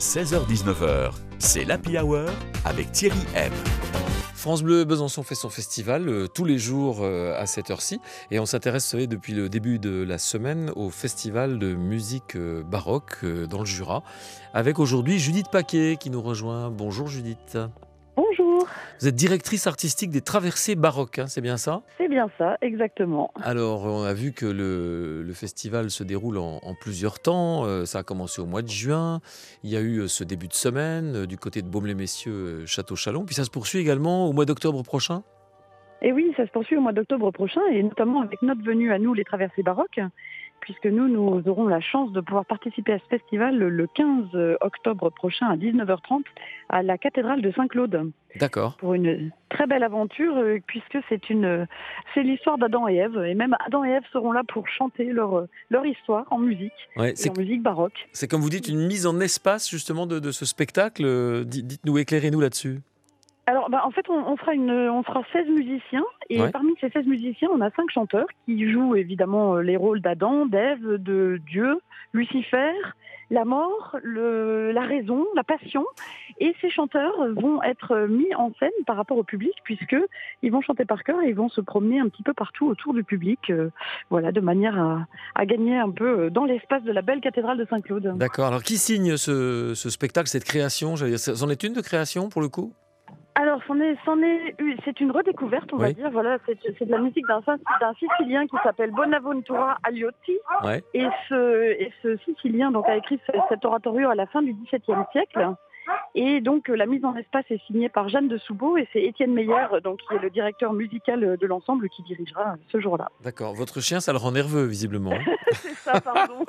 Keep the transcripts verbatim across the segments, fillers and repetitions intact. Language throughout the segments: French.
seize heures dix-neuf heures, c'est l'Happy Hour avec Thierry M. France Bleu Besançon fait son festival euh, tous les jours euh, à cette heure-ci et on s'intéresse, vous savez, depuis le début de la semaine au festival de musique euh, baroque euh, dans le Jura avec aujourd'hui Judith Paquet qui nous rejoint. Bonjour Judith. Bonjour. Vous êtes directrice artistique des Traversées baroques, hein, c'est bien ça? C'est bien ça, exactement. Alors, on a vu que le, le festival se déroule en, en plusieurs temps. Euh, ça a commencé au mois de juin. Il y a eu euh, ce début de semaine euh, du côté de Baume-les-Messieurs, euh, Château-Chalon. Puis ça se poursuit également au mois d'octobre prochain. Et oui, ça se poursuit au mois d'octobre prochain, et notamment avec notre venue à nous, les Traversées baroques, puisque nous, nous aurons la chance de pouvoir participer à ce festival le quinze octobre prochain à dix-neuf heures trente à la cathédrale de Saint-Claude. D'accord. Pour une très belle aventure, euh, puisque c'est une, c'est l'histoire d'Adam et Ève, et même Adam et Ève seront là pour chanter leur, leur histoire en musique, Ouais, et c'est, en musique baroque. c'est comme vous dites, une mise en espace justement de, de ce spectacle. Euh, dites- Dites-nous, éclairez-nous là-dessus. Alors, bah, en fait, on, on fera une, on fera seize musiciens, et Ouais. parmi ces seize musiciens, on a cinq chanteurs qui jouent évidemment euh, les rôles d'Adam, d'Ève, de Dieu, Lucifer, la mort, le, la raison, la passion. Et ces chanteurs vont être mis en scène par rapport au public, puisque ils vont chanter par chœur et ils vont se promener un petit peu partout autour du public, euh, voilà, de manière à, à gagner un peu dans l'espace de la belle cathédrale de Saint-Claude. D'accord. Alors, qui signe ce, ce spectacle, cette création? J'allais dire, c'en est une de création pour le coup? Alors, c'en est, c'en est, c'est une redécouverte, on va Oui. dire. Voilà, c'est, c'est de la musique d'un, d'un Sicilien qui s'appelle Bonaventura Aliotti. Ouais. Et ce, et ce Sicilien donc, a écrit ce- cet oratorio à la fin du dix-septième siècle. Et donc, euh, la mise en espace est signée par Jeanne de Soubeau et c'est Étienne Meyer, donc, qui est le directeur musical de l'ensemble, qui dirigera ce jour-là. D'accord. Votre chien, ça le rend nerveux, visiblement. C'est ça, pardon.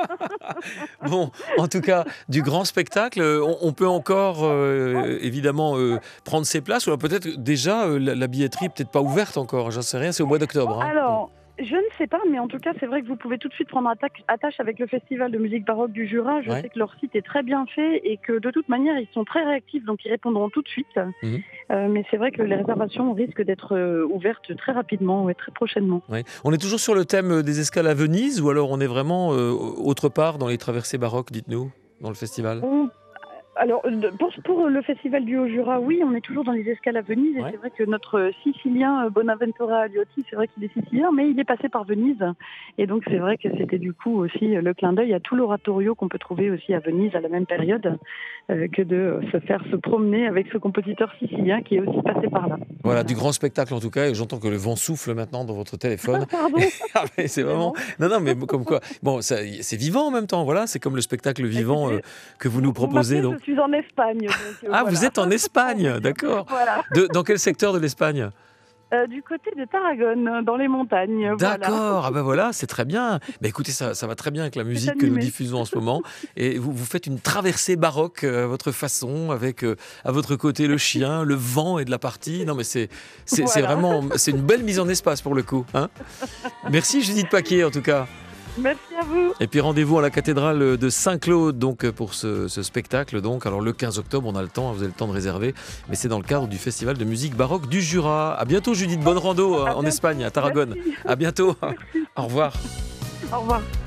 Bon, en tout cas, du grand spectacle, euh, on, on peut encore euh, évidemment euh, prendre ses places, ou alors peut-être déjà euh, la, la billetterie peut-être pas ouverte encore, j'en sais rien, c'est au mois d'octobre. hein. Alors, je ne sais pas, mais en tout cas, c'est vrai que vous pouvez tout de suite prendre attaque- attache avec le Festival de musique baroque du Jura. Je Ouais. sais que leur site est très bien fait et que de toute manière, ils sont très réactifs, donc ils répondront tout de suite. Mhm. Euh, mais c'est vrai que les réservations risquent d'être euh, ouvertes très rapidement et très prochainement. Ouais. On est toujours sur le thème des escales à Venise, ou alors on est vraiment euh, autre part dans les traversées baroques, dites-nous, dans le festival? On- Alors, euh, pour, pour le Festival du Haut-Jura, oui, on est toujours dans les escales à Venise. Et Ouais. c'est vrai que notre Sicilien, euh, Bonaventura Aliotti, c'est vrai qu'il est sicilien, mais il est passé par Venise. Et donc, c'est vrai que c'était du coup aussi euh, le clin d'œil à tout l'oratorio qu'on peut trouver aussi à Venise à la même période, euh, que de euh, se faire se promener avec ce compositeur sicilien qui est aussi passé par là. Voilà, du grand spectacle en tout cas, et j'entends que le vent souffle maintenant dans votre téléphone. Pardon. Ah, mais c'est vraiment... Non, non, mais comme quoi, bon, ça, c'est vivant en même temps, voilà, c'est comme le spectacle vivant euh, que vous nous proposez. Vous Donc. m'appelez, je suis en Espagne. donc, euh, Ah, voilà. vous êtes en Espagne, d'accord. Voilà. De- dans quel secteur de l'Espagne? Euh, du côté de Tarragone, dans les montagnes. Voilà. D'accord, ah ben voilà, c'est très bien. Bah écoutez, ça, ça va très bien avec la musique que nous animé. diffusons en ce moment. Et vous, vous faites une traversée baroque euh, à votre façon, avec euh, à votre côté le chien, le vent et de la partie. Non mais c'est, c'est, c'est Voilà. vraiment, c'est une belle mise en espace pour le coup. Hein. Merci Judith Paquet en tout cas. Merci à vous. Et puis rendez-vous à la cathédrale de Saint-Claude donc pour ce, ce spectacle. Donc alors le quinze octobre, on a le temps, vous avez le temps de réserver, mais c'est dans le cadre du festival de musique baroque du Jura. À bientôt Judith, bonne rando euh, À en bientôt. Espagne, à Tarragone. Merci. À bientôt. Au revoir. Au revoir.